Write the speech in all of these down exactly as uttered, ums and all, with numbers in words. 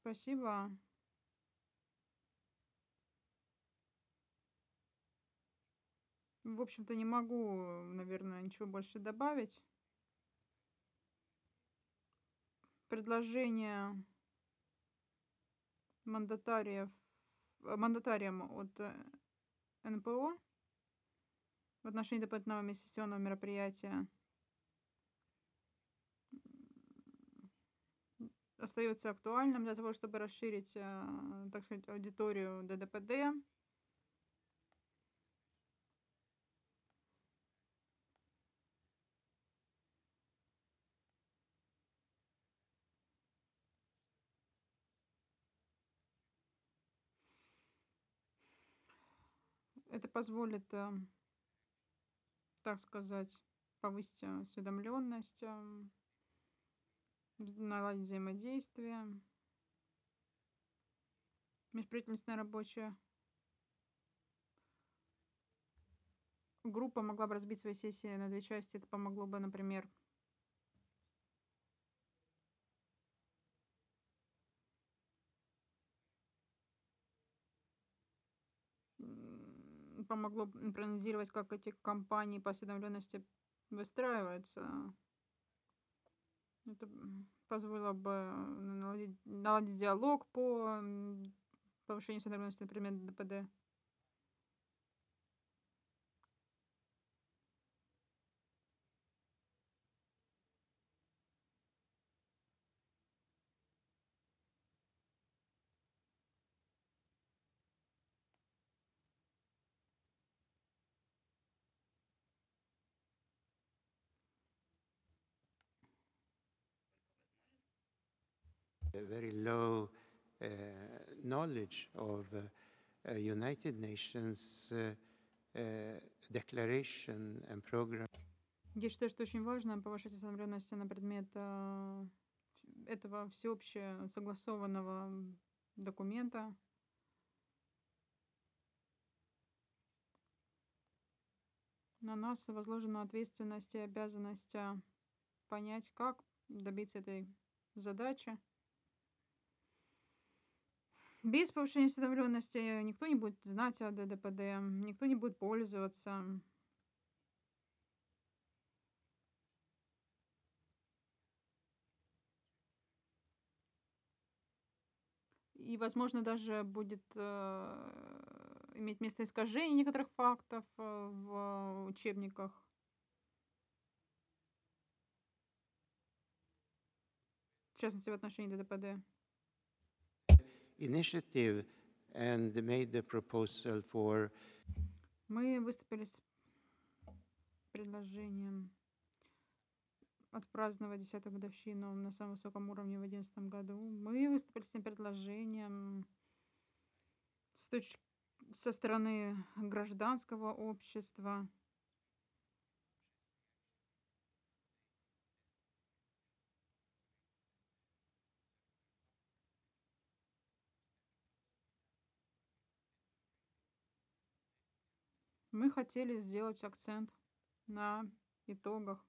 Спасибо. В общем-то, не могу, наверное, ничего больше добавить. Предложение мандатариев, э, мандатариям от э, эн пэ о в отношении дополнительного инвестиционного мероприятия остается актуальным для того, чтобы расширить, э, так сказать, аудиторию дэ дэ пэ дэ. Это позволит, э, так сказать, повысить э, осведомленность, э, наладить взаимодействие. Межправительственная рабочая группа могла бы разбить свои сессии на две части. Это помогло бы, например, м, помогло б проанализировать, как эти компании по осведомленности выстраиваются. Это м, позволило бы наладить, наладить диалог по м, повышению осведомленности, например, дэ пэ дэ. A very low uh, knowledge of uh, uh, United Nations uh, uh, declaration and program. Я считаю, что очень важно повышать осведомленность на предмет э, этого всеобщего согласованного документа. На нас возложена ответственность и обязанность а, понять, как добиться этой задачи. Без повышения осведомленности никто не будет знать о дэ дэ пэ дэ, никто не будет пользоваться. И, возможно, даже будет э, иметь место искажение некоторых фактов э, в учебниках. В частности, в отношении дэ дэ пэ дэ. Initiative and made the proposal for Мы выступили с предложением отпраздновать десятую годовщину на самом высоком уровне в две тысячи одиннадцатом году. Мы выступили с этим предложением с точ- со стороны гражданского общества. Мы хотели сделать акцент на итогах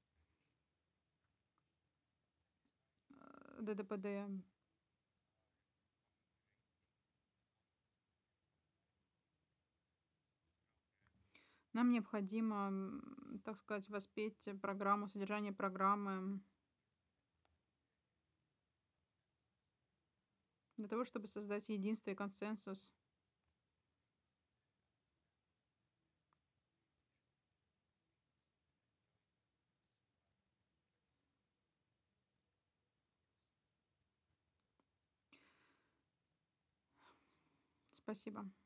э, дэ дэ пэ дэ. Нам необходимо, м, так сказать, воспеть программу, содержание программы для того, чтобы создать единство и консенсус. Спасибо.